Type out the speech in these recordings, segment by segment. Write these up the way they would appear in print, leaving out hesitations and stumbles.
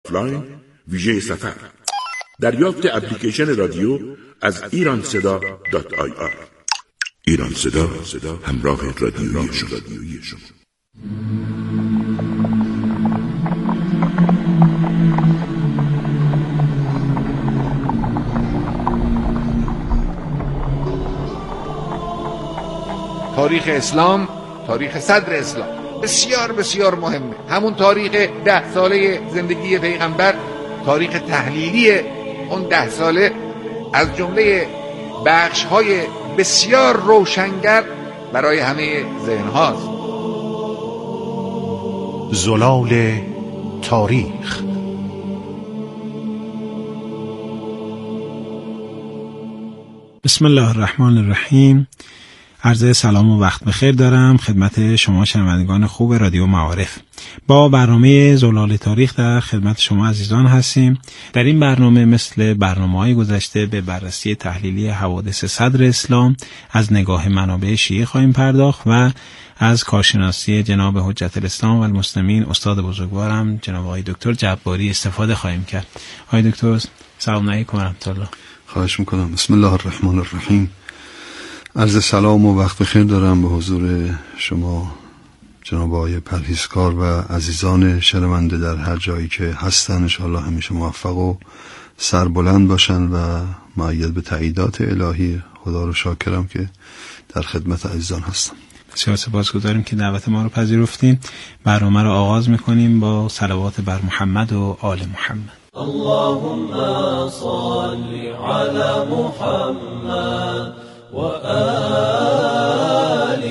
آفلاین ویژه سفر. دریافت اپلیکیشن رادیو از ایرانصدا.ir. ایران صدا، همراه رادیوی شما. تاریخ اسلام، تاریخ صدر اسلام بسیار بسیار مهمه. همون تاریخ 10 ساله زندگی پیغمبر، تاریخ تحلیلی اون 10 ساله از جمله بخش‌های بسیار روشنگر برای همه ذهن هاست. زلال تاریخ. بسم الله الرحمن الرحیم. عرض سلام و وقت بخیر دارم خدمت شما شنوندگان خوب رادیو معارف. با برنامه زلال تاریخ در خدمت شما عزیزان هستیم. در این برنامه مثل برنامه‌های گذشته به بررسی تحلیلی حوادث صدر اسلام از نگاه منابع شیعه خواهیم پرداخت و از کارشناسی جناب حجت الاسلام و المسلمین استاد بزرگوارم جناب آقای دکتر جباری استفاده خواهیم کرد. آقای دکتر سلام علیکم و رحمت الله. خواهش میکنم. بسم الله الرحمن الرحیم. عرض سلام و وقت بخیر دارم به حضور شما جناب آقای پرهیزکار و عزیزان شنونده در هر جایی که هستن. انشاءالله همیشه موفق و سربلند باشن و مؤید به تاییدات الهی. خدا رو شاکرم که در خدمت عزیزان هستم. بسیار سپاسگزاریم که دعوت ما رو پذیرفتیم. برنامه رو آغاز میکنیم با صلوات بر محمد و آل محمد. اللهم صل على محمد وآل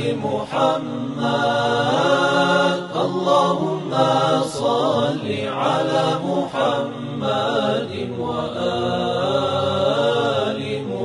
محمد. اللهم صل على محمد وآل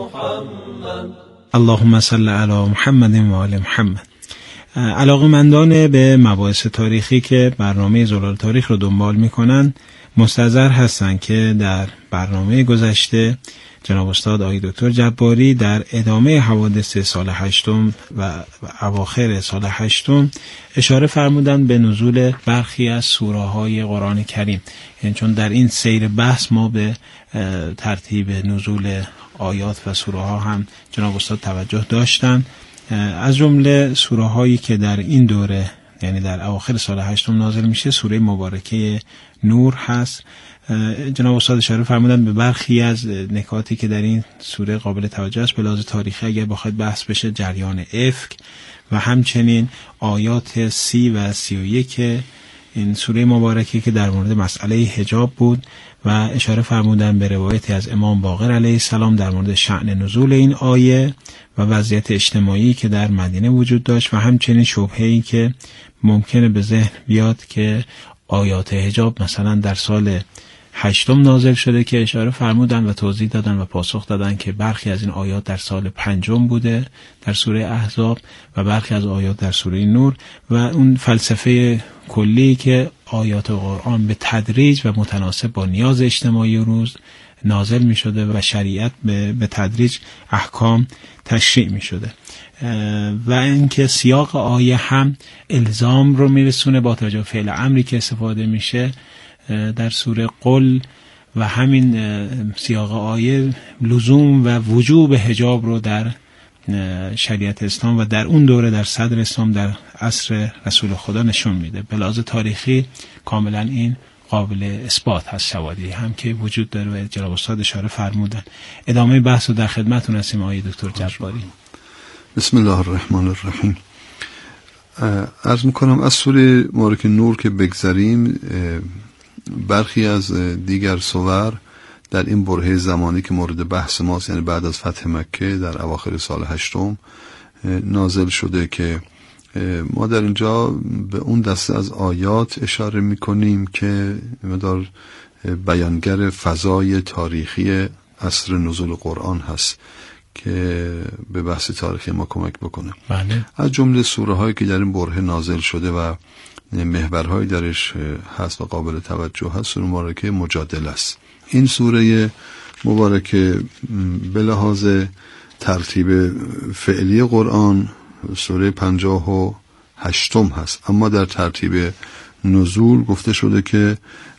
محمد. اللهم صل على محمد و آل محمد. علاقه‌مندان به مباحث تاریخی که برنامه زلال تاریخ رو دنبال میکنن مستحضر هستن که در برنامه گذشته جناب استاد آقای دکتر جباری در ادامه حوادث سال 8 و اواخر سال 8 اشاره فرمودند به نزول برخی از سوره‌های قرآن کریم. یعنی چون در این سیر بحث ما به ترتیب نزول آیات و سوره‌ها هم جناب استاد توجه داشتن. از جمله سوره‌هایی که در این دوره یعنی در اواخر سال 8 نازل میشه سوره مبارکه نور هست. جناب استاد اشاره فرمودن به برخی از نکاتی که در این سوره قابل توجه است. به لحاظ تاریخی اگر بخواید بحث بشه جریان افک و همچنین آیات 30 و 31 این سوره مبارکه که در مورد مسئله حجاب بود و اشاره فرمودن به روایتی از امام باقر علیه السلام در مورد شأن نزول این آیه و وضعیت اجتماعی که در مدینه وجود داشت و همچنین شبهه‌ای که ممکنه به ذهن بیاد که آیات حجاب مثلا در سال 8 نازل شده که اشاره فرمودن و توضیح دادن و پاسخ دادن که برخی از این آیات در سال 5 بوده در سوره احزاب و برخی از آیات در سوره نور و اون فلسفه کلی که آیات قرآن به تدریج و متناسب با نیاز اجتماعی روز نازل می شده و شریعت به تدریج احکام تشریع می شده و اینکه سیاق آیه هم الزام رو میرسونه با توجه به فعل امری که استفاده میشه در سوره قل و همین سیاق آیه لزوم و وجوب حجاب رو در شریعت اسلام و در اون دوره در صدر اسلام در عصر رسول خدا نشون میده. به لحاظ تاریخی کاملا این قابل اثبات هست. شواهدی هم که وجود داره و جناب استاد اشاره فرمودن. ادامه بحث رو در خدمتتون هستیم آقای دکتر جباری. بسم الله الرحمن الرحیم. عرض میکنم از سوره مبارکه نور که بگذریم برخی از دیگر سور در این برهه زمانی که مورد بحث ماست یعنی بعد از فتح مکه در اواخر سال 8 نازل شده که ما در اینجا به اون دسته از آیات اشاره میکنیم که مقدار بیانگر فضای تاریخی عصر نزول قرآن هست که به بحث تاریخی ما کمک بکنه. بله. از جمله سوره هایی که در این برهه نازل شده و محورهای درش هست و قابل توجه هست سوره مبارکه مجادله است. این سوره مبارکه به لحاظ ترتیب فعلی قرآن سوره 58 هست، اما در ترتیب نزول گفته شده که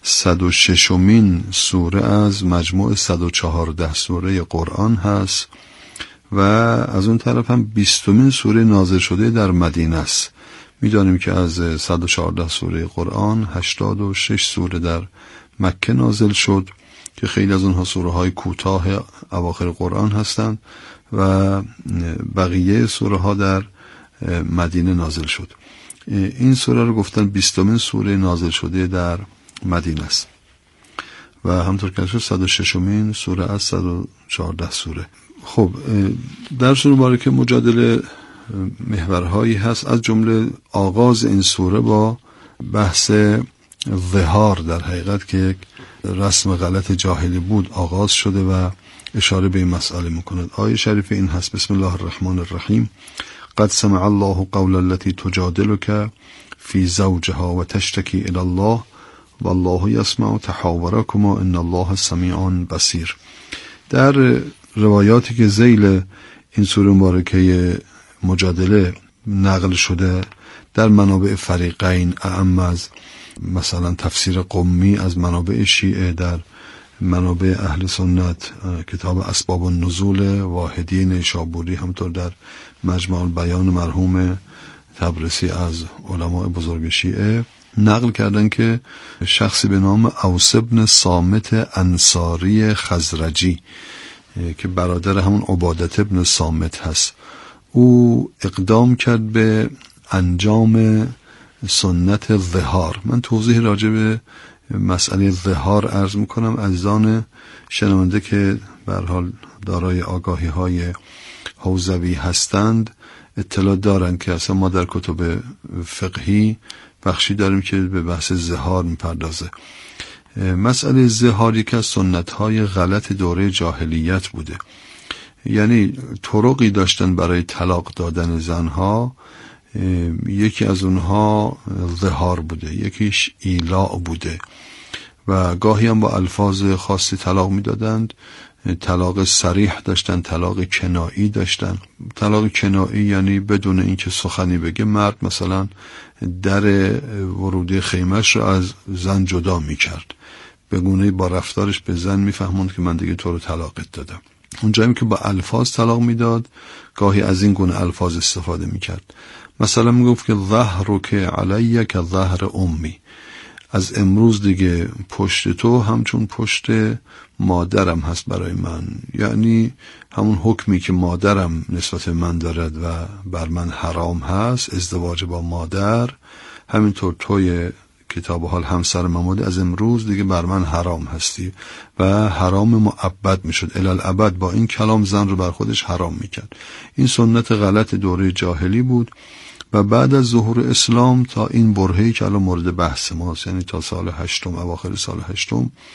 106مین سوره از مجموع 114 سوره قرآن هست و از اون طرف هم 20مین سوره نازل شده در مدینه است. می‌دانیم که از 114 سوره قرآن 86 سوره در مکه نازل شد که خیلی از اونها سوره های کوتاه اواخر قرآن هستند و بقیه سوره ها در مدینه نازل شد. این سوره رو گفتن 20مین سوره نازل شده در مدینه است و همطور که شد 106مین سوره از 114 سوره. خب در سوره مبارکه مجادله محورهایی هست، از جمله آغاز این سوره با بحث ظهار در حقیقت که یک رسم غلط جاهلی بود آغاز شده و اشاره به این مسئله میکند. آیه شریف این هست: بسم الله الرحمن الرحیم قد سمع الله قول التي تجادلك في زوجها وتشتكي الى الله والله يسمع تحاوركما ان الله سمیع بصیر. در روایاتی که ذیل این سوره مبارکه مجادله نقل شده در منابع فریقین، اعم از مثلا تفسیر قمی از منابع شیعه، در منابع اهل سنت کتاب اسباب النزول واحدی نیشابوری، همطور در مجمع البیان مرحوم تبرسی از علماء بزرگ شیعه نقل کردن که شخصی به نام اوس بن صامت انصاری خزرجی که برادر همون عبادت بن صامت هست، او اقدام کرد به انجام سنت ظهار. من توضیح راجع به مسئله ظهار عرض میکنم. عزیزان شنونده که به هر حال دارای آگاهی های حوزوی هستند اطلاع دارند که اصلا ما در کتب فقهی بخشی داریم که به بحث ظهار میپردازه. مسئله ظهار یکی از سنت های غلط دوره جاهلیت بوده، یعنی طرقی داشتن برای طلاق دادن زنها، یکی از اونها ظهار بوده، یکیش ایلاء بوده و گاهی هم با الفاظ خاصی طلاق میدادند. طلاق صریح داشتن، طلاق کنایی داشتن. طلاق کنایی یعنی بدون اینکه سخنی بگه مرد مثلا در ورودی خیمهش رو از زن جدا میکرد، به گونه‌ای با رفتارش به زن میفهموند که من دیگه تو رو طلاقت دادم. اونجایی که با الفاظ طلاق میداد گاهی از این گونه الفاظ استفاده میکرد. مثلا میگفت که ظهرک علی که ظهر امی، از امروز دیگه پشت تو همچون پشت مادرم هست برای من، یعنی همون حکمی که مادرم نسبت من دارد و بر من حرام هست، ازدواج با مادر، همینطور توی کتاب حال همسر مماد از امروز دیگه بر من حرام هستی و حرام مؤبد میشد الالعبد. با این کلام زن رو بر خودش حرام میکرد. این سنت غلط دوره جاهلی بود و بعد از ظهور اسلام تا این برهه‌ای که الان مورد بحث ماست، یعنی تا سال 8 اواخر سال 8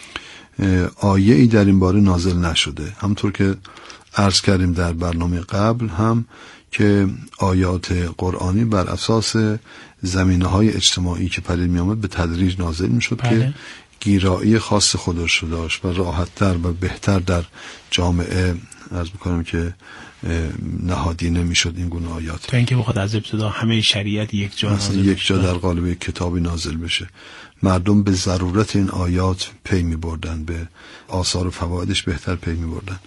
آیه‌ای در این باره نازل نشده. همطور که عرض کردیم در برنامه قبل هم که آیات قرآنی بر اساس زمینه‌های اجتماعی که پدید می‌آمد به تدریج نازل می‌شد که گیرایی خاص خودش رو داشت و راحت‌تر و بهتر در جامعه عرض می‌کنم که نهادینه می‌شد این گونه آیات، تا اینکه بخواد از ابتدا همه شریعت یک جا نازل بشه، یک جا در قالب یک کتابی نازل بشه. مردم به ضرورت این آیات پی می‌بردن، به آثار و فوایدش بهتر پی می‌بردن.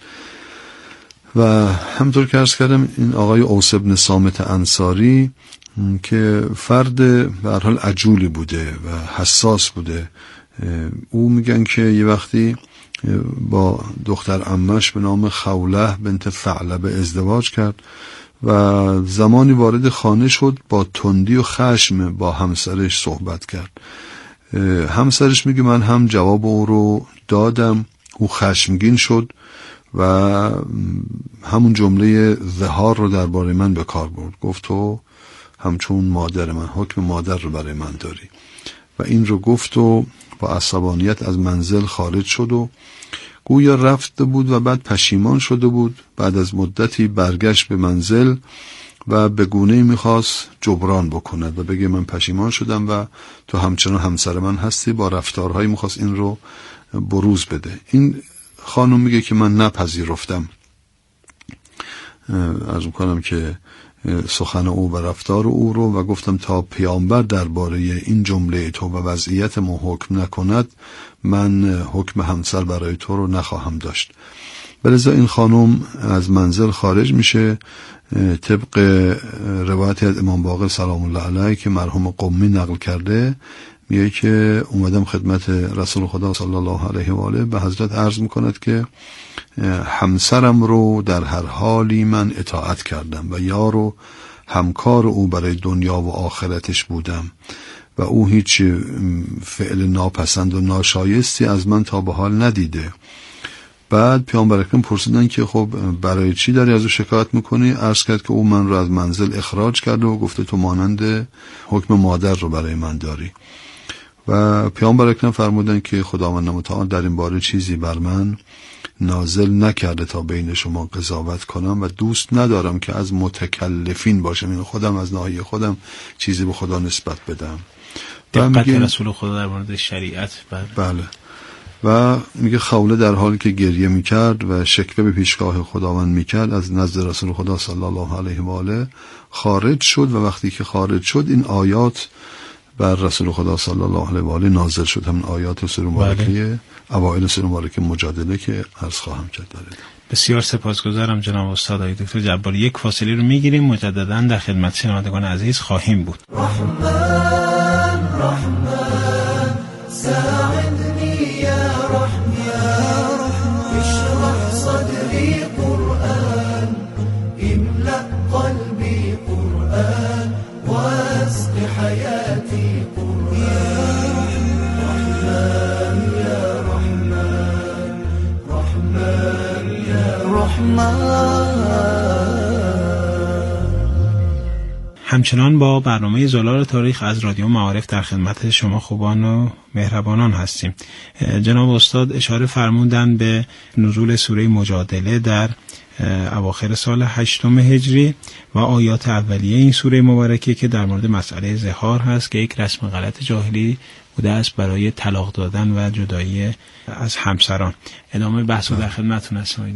و همطور که عرض کردم این آقای اوس بن صامت انصاری که فرد به هر حال عجولی بوده و حساس بوده، او میگن که یه وقتی با دختر عمش به نام خوله بنت ثعلبه ازدواج کرد و زمانی وارد خانه شد با تندی و خشم با همسرش صحبت کرد. همسرش میگه من هم جواب او رو دادم، او خشمگین شد و همون جمله ظهار رو درباره من به کار برد. گفت تو همچون مادر من، حکم مادر رو برای من داری. و این رو گفت و با عصبانیت از منزل خارج شد و گویا رفته بود و بعد پشیمان شده بود. بعد از مدتی برگشت به منزل و به گونه‌ای میخواست جبران بکند و بگه من پشیمان شدم و تو همچنان همسر من هستی. با رفتارهایی میخواست این رو بروز بده. این خانم میگه که من نپذیرفتم، عرض میکنم که سخن او و رفتار او رو و گفتم تا پیامبر درباره این جمله تو و وضعیت ما حکم نکند من حکم همسر برای تو رو نخواهم داشت. بلذا این خانم از منزل خارج میشه. طبق روایت از امام باقر سلام الله علیه که مرحوم قمی نقل کرده میگه که اومدم خدمت رسول خدا صلی الله علیه و آله به حضرت عرض میکند که همسرم رو در هر حالی من اطاعت کردم و یار و همکار او برای دنیا و آخرتش بودم و او هیچ فعل ناپسند و ناشایستی از من تا به حال ندیده. بعد پیامبر اکرم پرسیدن که خب برای چی داری از او شکایت میکنی؟ عرض کرد که او من رو از منزل اخراج کرده و گفته تو مانند حکم مادر رو برای من داری. و پیامبر اکرم فرمودن که خداوند متعال در این باره چیزی بر من نازل نکرده تا بین شما قضاوت کنم و دوست ندارم که از متکلفین باشم، این خودم از ناحیه خودم چیزی به خدا نسبت بدم. دقت رسول خدا در مورد شریعت. بله. و میگه خوله در حالی که گریه میکرد و شکوه به پیشگاه خداوند میکرد از نزد رسول خدا صلی الله علیه و آله خارج شد و وقتی که خارج شد این آیات بر رسول خدا صلی الله علیه و آله نازل شد، همین آیات سوره مبارکه اوایل سوره مبارکه مجادله که عرض خواهم کرد. بسیار سپاسگزارم جناب استاد آقای دکتر جباری. یک فاصله رو میگیریم، مجددا در خدمت شنوندگان عزیز خواهیم بود. رحمن ساعدني يا رحمن اشرح صدري قرآن املأ قلبي قرآن واسق حياتي قرآن رحمن يا رحمن رحمن يا رحمن. همچنان با برنامه زلال تاریخ از رادیو معارف در خدمت شما خوبان و مهربانان هستیم. جناب استاد اشاره فرمودن به نزول سوره مجادله در اواخر سال 8 هجری و آیات اولیه این سوره مبارکه که در مورد مسئله ظهار هست که یک رسم غلط جاهلی بوده است برای طلاق دادن و جدایی از همسران. ادامه بحث رو در خدمتتون هستم.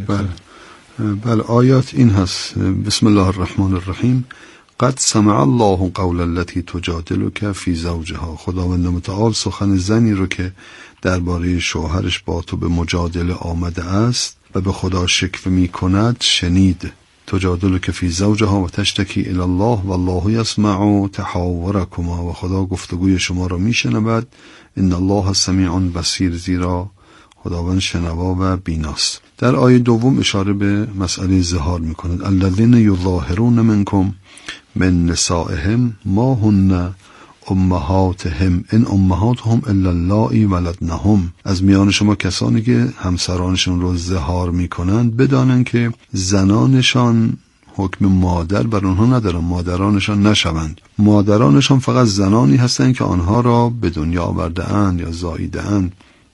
بله آیات این هست: بسم الله الرحمن الرحیم. قد سمع الله قول التي تجادلك في زوجها. خداوند متعال سخن زنی رو که درباره شوهرش با تو به مجادله آمده است و به خدا شکوه می کند شنید. تجادلك في زوجها و تشتکی الی الله والله یسمع تحاورکما. و خدا گفتگوی شما را می شنود. ان الله سمیع بصیر، زیرا خداوند شنوا و بیناست. در آیه دوم اشاره به مسئله ظهار می کند. الذين يظاهرون منكم من نسائهم ما هن امهاتهم ان امهاتهم الا اللائي ولدنهم. از میان شما کسانی که همسرانشون رو ظهار میکنند بدانند که زنانشان حکم مادر بر آنها ندارن، مادرانشان نشوند. مادرانشان فقط زنانی هستند که آنها را به دنیا آورده اند یا زاییده اند.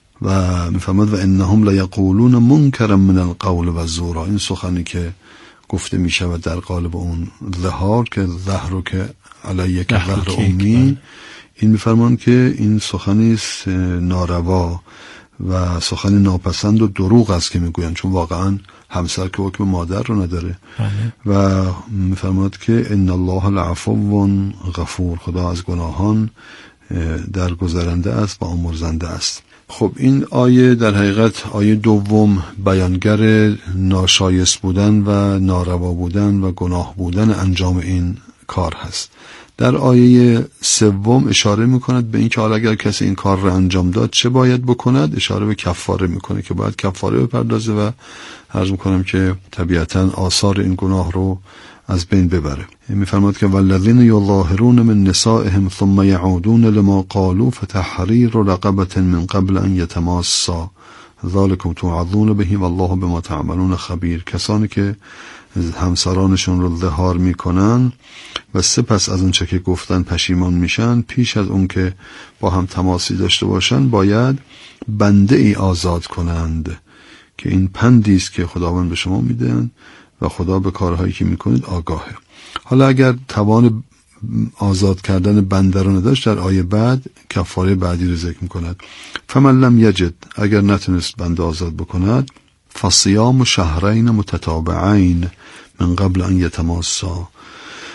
و میفرماد و انهم لیقولون منکرا من القول و زورا. این سخنی که گفته می شود در قالب اون ظهار که ظهر که علیه که ظهر امی، این میفرمان که این سخنی ناروا و سخنی ناپسند و دروغ است که میگویند، چون واقعا همسر که حکم مادر رو نداره. و میفرماد که ان الله لعفو غفور. خدا از گناهان درگذرنده است و آمرزنده است. خب این آیه در حقیقت آیه دوم بیانگر ناشایست بودن و ناروا بودن و گناه بودن انجام این کار هست. در آیه سوم اشاره میکند به این که حالا اگر کسی این کار را انجام داد چه باید بکند. اشاره به کفاره میکنه که باید کفاره بپردازه و عرض میکنم که طبیعتا آثار این گناه رو از بین ببره. میفرماد که والذین یظاهرون من نسائهم ثم یعودون لما قالوا فتحریر رقبة من قبل ان یتماسا ذلکم توعظون به والله بما تعملون خبیر. کسانی که همسرانشون رو ظهار میکنن و سپس از اون چه که گفتن پشیمان میشن، پیش از اون که با هم تماسی داشته باشن باید بنده ای آزاد کنند، که این پندی است که خداوند به شما میدن و خدا به کارهایی که میکنید آگاهه. حالا اگر توان آزاد کردن بنده رو نداشت، در آیه بعد کفاره بعدی رو ذکر میکند. فمن لم یجد، اگر نتونست بنده آزاد بکند، فصیام شهرین متتابعین من قبل ان یتماسا.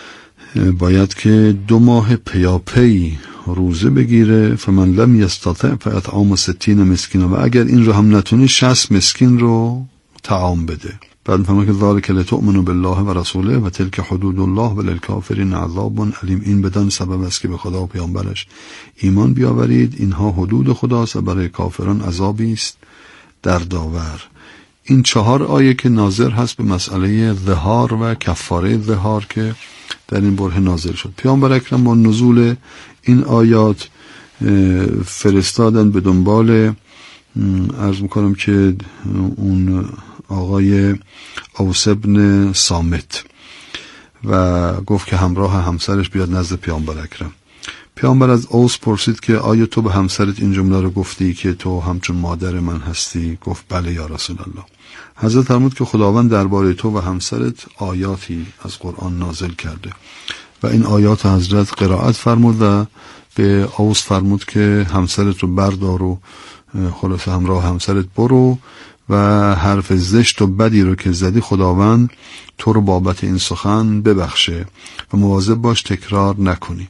باید که 2 ماه پیاپی روزه بگیره. فمن لم یستطع فاطعام 60 مسکین، و اگر این رو هم نتونی 60 مسکین رو طعام بده. بعد میفهمه که ذالک لتؤمنوا بالله و رسوله و تلک حدود الله وللکافرین عذاب علیم. این بدان سبب است که به خدا و پیامبرش ایمان بیاورید، اینها حدود خداست و برای کافران عذابی است دردآور. این 4 آیه که ناظر هست به مسئله ظهار و کفاره ظهار که در این بره نازل شد. پیامبر اکرم با نزول این آیات فرستادن به دنبال عرض میکنم که اون آقای اوس بن صامت و گفت که همراه همسرش بیاد نزد پیامبر اکرم. پیامبر از اوس پرسید که آیا تو به همسرت این جمله رو گفتی که تو همچون مادر من هستی؟ گفت بله یا رسول الله. حضرت فرمود که خداوند درباره تو و همسرت آیاتی از قرآن نازل کرده و این آیات حضرت قرائت فرمود و به اوس فرمود که همسرت رو بردار و خلاص همراه همسرت برو و حرف زشت و بدی رو که زدی خداوند تو رو بابت این سخن ببخشه و مواظب باش تکرار نکنی.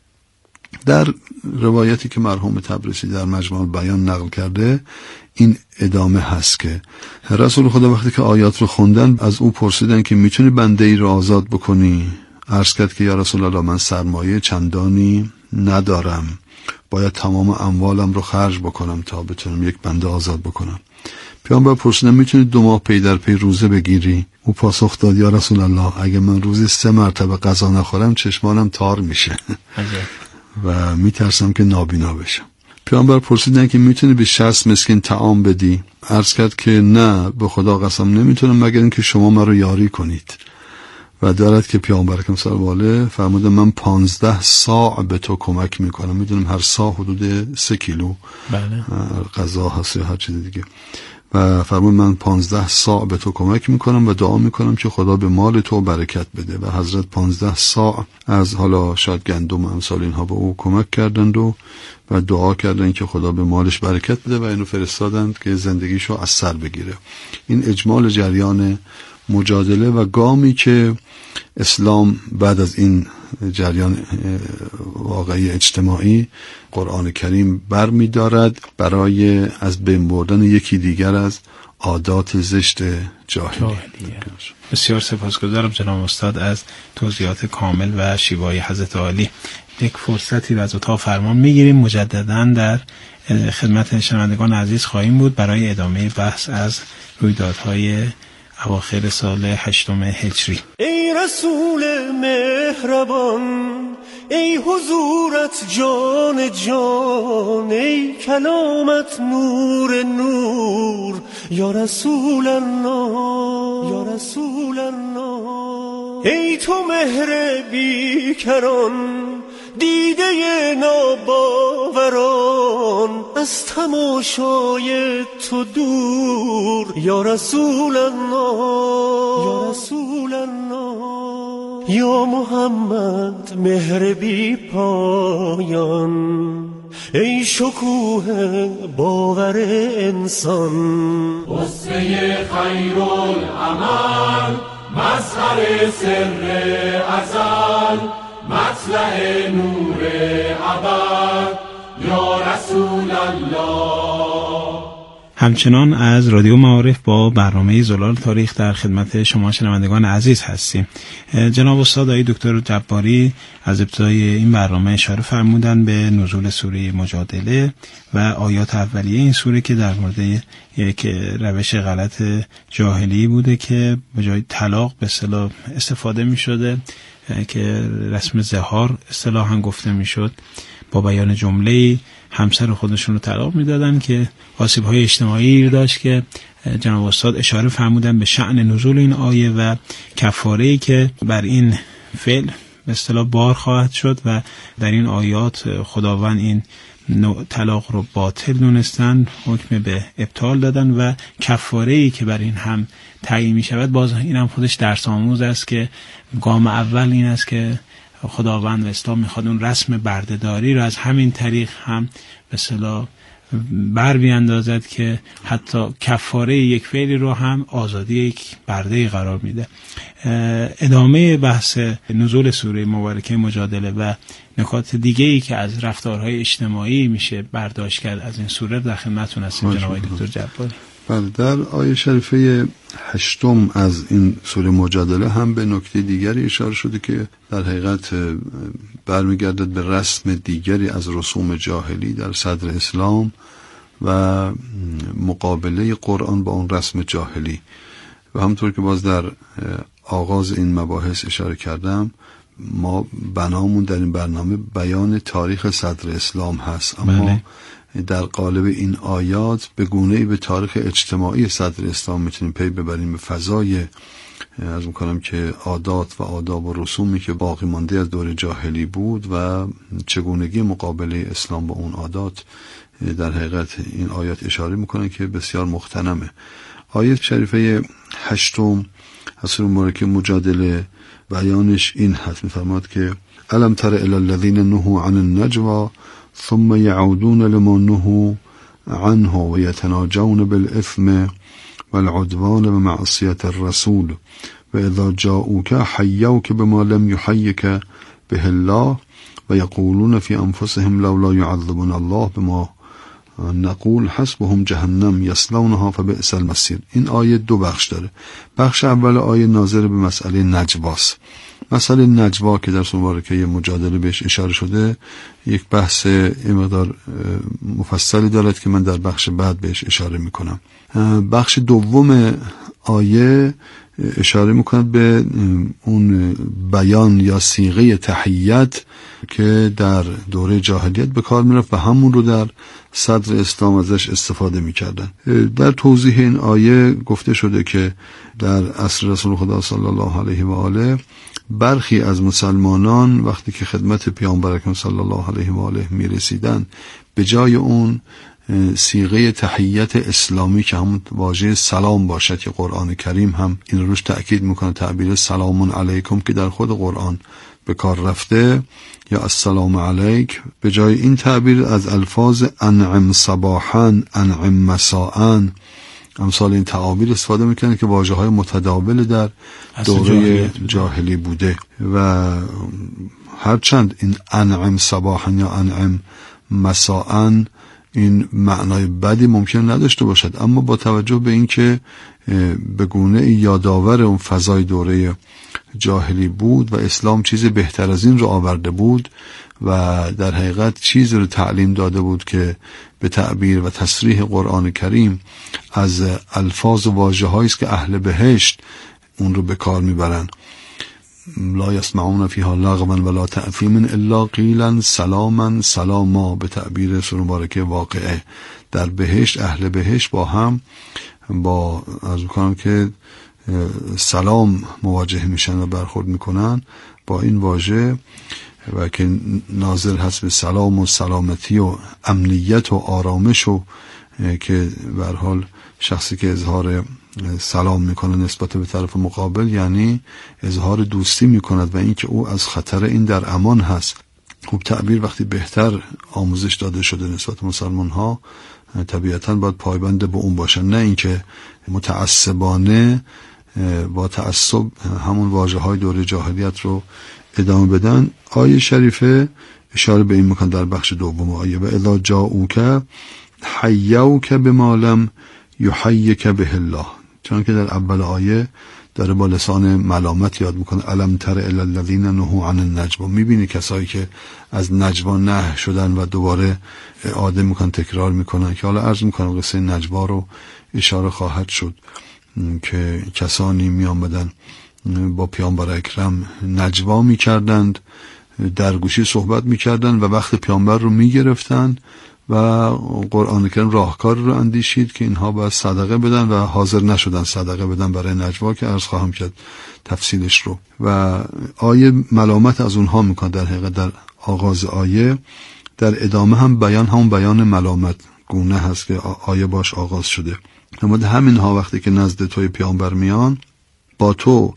در روایتی که مرحوم تبریزی در مجموع بیان نقل کرده این ادامه هست که رسول خدا وقتی که آیات رو خوندن از او پرسیدن که میتونی بنده ای رو آزاد بکنی؟ عرض کرد که یا رسول الله من سرمایه چندانی ندارم، باید تمام اموالم رو خرج بکنم تا بتونم یک بنده آزاد بکنم. پیامبر پرسیدن میتونی 2 ماه پی در پی روزه بگیری؟ او پاسخ داد یا رسول الله اگه من روزی 3 مرتبه غذا نخورم چشمانم تار میشه و میترسم که نابینا بشم. پیامبر پرسیدن که میتونی به 60 مسکین طعام بدی؟ عرض کرد که نه به خدا قسم نمیتونم مگر اینکه شما من رو یاری کنید. و دارد که پیامبر اکرم صلی الله علیه و آله فرموده من 15 صاع به تو کمک میکنم. میدونم هر صاع حدود 3 کیلو بله. غذا هست یا هر چیز دیگه. و فرمود من 15 صاع به تو کمک میکنم و دعا میکنم که خدا به مال تو برکت بده. و حضرت 15 صاع از حالا شاید گندم امثال اینها به او کمک کردند و دعا کردند که خدا به مالش برکت بده و اینو فرستادند که زندگیشو از سر بگیره. این اجمال جریان مجادله و گامی که اسلام بعد از این جریان واقعی اجتماعی قرآن کریم بر می دارد برای از بین بردن یکی دیگر از عادات زشت جاهلیه. بسیار سپاسگزارم جناب استاد از توضیحات کامل و شیوای حضرت عالی. یک فرصتی رو از اتاق فرمان میگیریم، مجددا در خدمت شنوندگان عزیز خواهیم بود برای ادامه بحث از رویدادهای اواخر سال 8 هجری. ای رسول مهربان، ای حضورت جان جان، ای کلامت نور نور، یا رسول الله یا رسول الله. ای تو مهر بیکران، دیده ناباوران، از تماشای تو دور، یا رسول الله یا رسول الله. یا محمد مهر بی پایان، ای شکوه باور انسان، اسوه خیرالعمل، مظهر سر ازل، مطلع نور ابد، یا رسول الله. همچنان از رادیو معارف با برنامه زلال تاریخ در خدمت شما شنوندگان عزیز هستیم. جناب استاد آقای دکتر جباری از ابتدای این برنامه اشاره فرمودن به نزول سوره مجادله و آیات اولیه این سوره که در مورد یک روش غلط جاهلی بوده که به جای طلاق به اصطلاح استفاده می شده که رسم زهار اصطلاحاً گفته می شد، با بیان جمله همسر خودشون رو طلاق میدادن که آسیب‌های اجتماعی داشت که جناب استاد اشاره فرمودن به شأن نزول این آیه و کفاره‌ای که بر این فعل به اصطلاح بار خواهد شد و در این آیات خداوند این طلاق رو باطل دونستن، حکم به ابطال دادن و کفاره‌ای که بر این هم تعیین می شود. باز این هم خودش درس آموز است که گام اول این است که خداوند و اسلام میخواد اون رسم بردهداری رو از همین طریق هم به اصطلاح بر بیاندازد که حتی کفاره یک فعلی رو هم آزادی یک برده قرار میده. ادامه بحث نزول سوره مبارکه مجادله و نکات دیگه‌ای که از رفتارهای اجتماعی میشه برداشت کرد از این سوره در خدمتتون هستیم جناب دکتر جباری. بله، در آیه شریفه 8 از این سوره مجادله هم به نکته دیگری اشاره شده که در حقیقت برمیگردد به رسم دیگری از رسوم جاهلی در صدر اسلام و مقابله قرآن با اون رسم جاهلی. و همونطور که باز در آغاز این مباحث اشاره کردم، ما بنامون در این برنامه بیان تاریخ صدر اسلام هست، اما در قالب این آیات به گونه‌ای به تاریخ اجتماعی صدر اسلام میتونیم پی ببریم، به فضای از میکنم که عادات و آداب و رسومی که باقی مانده از دور جاهلی بود و چگونگی مقابله اسلام با اون عادات. در حقیقت این آیات اشاره میکنه که بسیار مختنمه. آیه شریفه 8 از سوره مبارکه مجادله بیانش این هست، میفرماد که الم تر الی الذین نهوا عن النجوى ثم يعودون لما نهوا عنه ويتناجون بالإثم والعدوان ومعصية الرسول وإذا جاءوك حيوك بما لم يحيك به الله ويقولون في أنفسهم لولا يعذبنا الله بما نقول حسبهم جهنم يصلونها فبئس المصير. این آیه 2 بخش داره. بخش اول آیه ناظر به مسئله نجواست. مسئله نجوا که در سوره مبارکه مجادله بهش اشاره شده یک بحث مقدار مفصلی دارد که من در بخش بعد بهش اشاره میکنم. بخش دوم آیه اشاره میکند به اون بیان یا صیغه تحیت که در دوره جاهلیت به کار میرفت و همون رو در صدر اسلام ازش استفاده میکردن. در توضیح این آیه گفته شده که در عصر رسول خدا صلی الله علیه و آله برخی از مسلمانان وقتی که خدمت پیامبر اکرم صلی الله علیه و آله میرسیدن، به جای اون صیغه تحیت اسلامی که همون واژه سلام باشد که قرآن کریم هم این روش تأکید میکنه، تعبیر سلام علیکم که در خود قرآن به کار رفته یا السلام علیک، به جای این تعبیر از الفاظ انعم صباحا انعم مساء امثال این تعابیر استفاده میکنه که واژه های متداول در دوره جاهلی بوده. و هرچند این انعم صباحا یا انعم مساء این معنای بدی ممکن نداشته باشد، اما با توجه به اینکه به گونه یادآور اون فضای دوره جاهلی بود و اسلام چیز بهتر از این رو آورده بود و در حقیقت چیز رو تعلیم داده بود که به تعبیر و تصریح قرآن کریم از الفاظ و واژه‌هایی است که اهل بهشت اون رو به کار میبرن. لا يسمعون فيها لغوا ولا تأثیما الا قیلا سلاما سلاما، به تعبیر سوره مبارکه واقعه. در بهشت اهل بهشت با هم با عرض می‌کنم که سلام مواجه میشن و برخورد میکنن با این واژه و که ناظر هست به سلام و سلامتی و امنیت و آرامش و که به هر حال شخصی که اظهار سلام میکنه نسبت به طرف مقابل یعنی اظهار دوستی میکند و اینکه او از خطر این در امان هست. خوب تعبیر وقتی بهتر آموزش داده شده نسبت مسلمان ها طبیعتاً باید پایبند به اون باشن، نه اینکه متعصبانه با تعصب همون واژه‌های دوره جاهلیت رو ادامه بدن. آیه شریفه اشاره به این میکنه در بخش دوم آیه و اذا جاءوک حیوک بما لم یحیک به الله، چون که در اول آیه داره با لسان ملامت یاد میکنه الم تر الی الذین نهوا عن النجوا. میبینی کسایی که از نجوا نهی شدن و دوباره اعاده میکنن تکرار میکنن که حالا عرض میکنم قصه نجوا رو اشاره خواهد شد که کسانی می آمدن با پیامبر اکرم نجوا می کردند، در گوشی صحبت می کردند و وقت پیامبر رو می گرفتند و قرآن کریم راهکار رو اندیشید که اینها باید صدقه بدن و حاضر نشدن صدقه بدن برای نجوا که عرض خواهم کرد تفصیلش رو. و آیه ملامت از اونها میکنه در حقیقت در آغاز آیه، در ادامه هم بیان همون بیان ملامت گونه هست که آیه باش آغاز شده. اما همین ها وقتی که نزد توی پیامبر میان با تو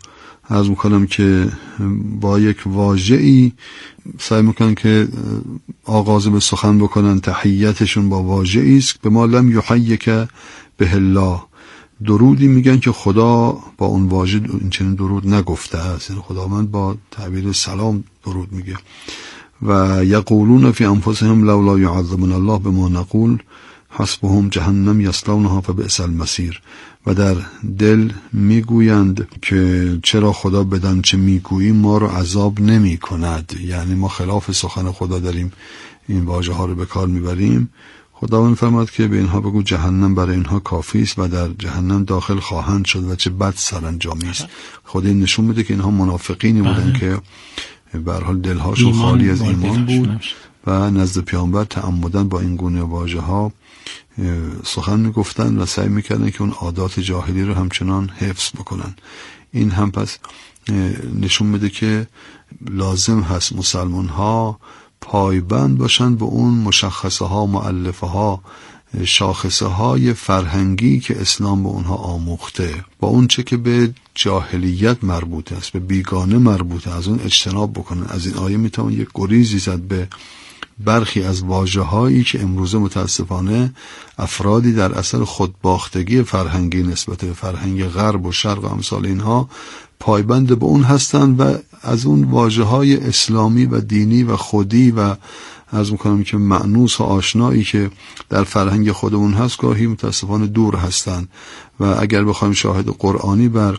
عرض میکنم که با یک واژه‌ای سعی میکنن که آغاز به سخن بکنن. تحیتشون با واژه‌ای است به ما لم یحیک به الله، درودی میگن که خدا با اون واژه این چنین درود نگفته است، یعنی خداوند با تعبیر سلام درود میگه. و یقولون فی انفسهم لولا یعذبنا الله بما نقول حسبهم جهنم یصلونها فبئس المصیر. و در دل میگویند که چرا خدا بدان چه میگوییم ما رو عذاب نمی کند، یعنی ما خلاف سخن خدا داریم این واژه ها رو به کار میبریم. خداوند فرماد که به اینها بگو جهنم برای اینها کافی است و در جهنم داخل خواهند شد و چه بد سرانجامی است. خدا این نشون میده که اینها منافقینی بودن که به هر حال دلهاشون خالی از ایمان بود و نزد پیامبر تعمدن با این گونه واژه ها سخن میگفتن و سعی میکردن که اون عادات جاهلی رو همچنان حفظ بکنن. این هم پس نشون میده که لازم هست مسلمان ها پایبند باشن به اون مشخصه ها، مؤلفه ها، شاخصه های فرهنگی که اسلام به اونها آموخته، با اون چه که به جاهلیت مربوط است، به بیگانه مربوطه، از اون اجتناب بکنن. از این آیه میتوان یک گریزی زد به برخی از واژه‌هایی که امروزه متاسفانه افرادی در اثر خودباختگی فرهنگی نسبت به فرهنگ غرب و شرق و امثال اینها پایبند به اون هستند و از اون واژه‌های اسلامی و دینی و خودی و عرض می‌کنم که مأنوس و آشنایی که در فرهنگ خودمون هست گاهی متاسفانه دور هستند و اگر بخوایم شاهد قرآنی بر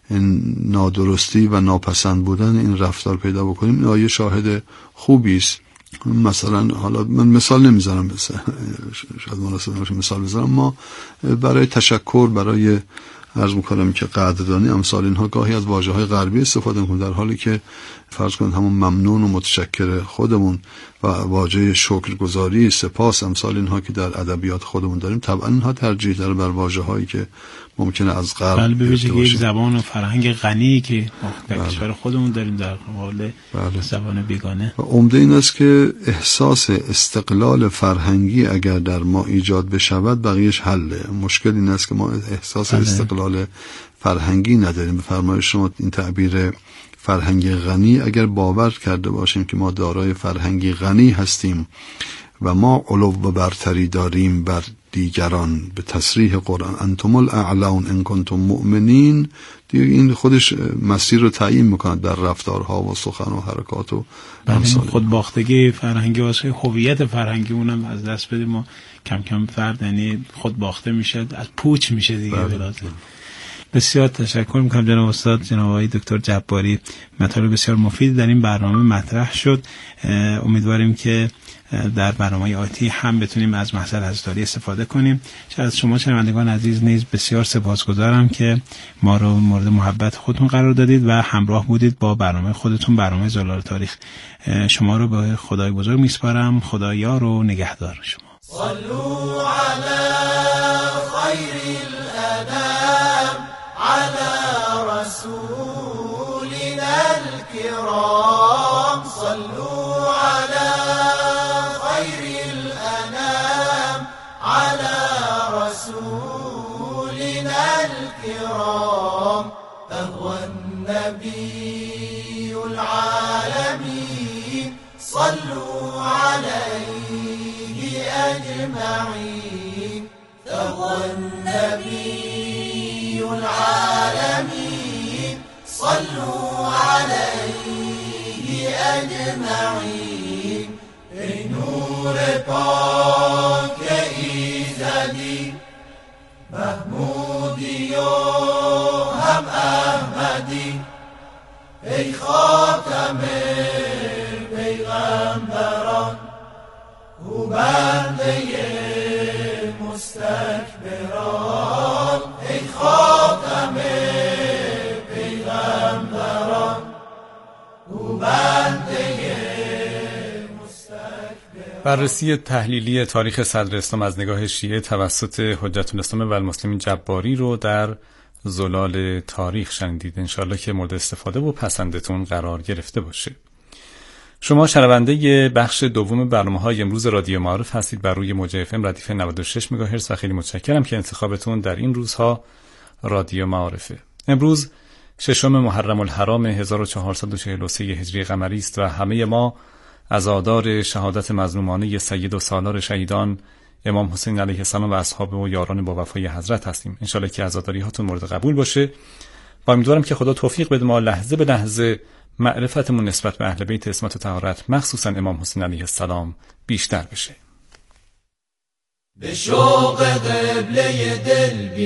نادرستی و ناپسند بودن این رفتار پیدا بکنیم، این آیه شاهد خوبی است. مثلا حالا من مثال نمیذارم، شاید مناسب نباشه مثال بذارم، ما برای تشکر، برای عرض میکنم که قدردانی امثال اینها گاهی از واژه‌های غربی استفاده میکنیم، در حالی که فرض کنید همون ممنون و متشکر خودمون و واژه شکرگزاری، سپاس، امثال اینها که در ادبیات خودمون داریم، طبعا اینها ترجیح داره بر واژه‌هایی که ممکنه از غرب بشه که یک زبان و فرهنگ غنی که در کشور خودمون داریم در قبال زبان بیگانه. و عمده این است که احساس استقلال فرهنگی اگر در ما ایجاد بشود بقیهش حله. مشکل این است که ما احساس استقلال فرهنگی نداریم. به فرمایش شما این تعبیر فرهنگ غنی اگر باور کرده باشیم که ما دارای فرهنگی غنی هستیم و ما علو و برتری داریم بر دیگران به تصریح قرآن انتم الاعلون ان کنتم مؤمنین، دیگه این خودش مسیر رو تعیین میکنه در رفتارها و سخن و حرکات و امثال. خودباختگی فرهنگی واسه هویت فرهنگی اونم از دست بدیم، ما کم کم فرد یعنی خودباخته میشه، از پوچ میشه دیگه. بسیار تشکر میکنم جناب استاد، جناب آقای دکتر جباری. مطالب بسیار مفید در این برنامه مطرح شد. امیدواریم که در برنامه آتی هم بتونیم از محضر حضرتعالی استفاده کنیم. از شما شنوندگان عزیز نیز بسیار سپاسگزارم که ما رو مورد محبت خودتون قرار دادید و همراه بودید با برنامه خودتون، برنامه زلال تاریخ. شما رو به خدای بزرگ میسپارم. خدا یار و نگهدار شما. صلوا علی خیر الانام علی رسولنا الكرام. صلوا علی خیر الانام علی رسولنا الكرام. فهو النبی العالمین. صلوا علیه اجمعین. فهو النبی العالمین. صلوا علیه اجمعین. ای نور پاک ایزدی، محمودی و هم احمدی، ای خاتم پیغمبران، او بنده مستکبران. ای خاتم پیغمبران، او بنده مستکبران. بررسی تحلیلی تاریخ صدر اسلام از نگاه شیعه توسط حجت الاسلام و المسلمین جباری رو در زلال تاریخ شنیدید. انشالله که مورد استفاده و پسندتون قرار گرفته باشه. شما شنونده بخش دوم برنامه‌های امروز رادیو معارف هستید بر روی موج FM ردیف 96 مگاهرتز و خیلی متشکرم که انتخابتون در این روزها رادیو معارفه. امروز 6 محرم الحرام 1443 هجری قمری است و همه ما عزادار شهادت مظلومانه سید و سالار شهیدان امام حسین علیه السلام و اصحاب و یاران با وفای حضرت هستیم. انشالله که عزاداری هاتون مورد قبول باشه و امیدوارم که خدا توفیق بده ما لحظه به لحظه معرفتمون نسبت به اهل بیت عصمت و طهارت مخصوصا امام حسین علیه السلام بیشتر بشه. به شوق قبله دل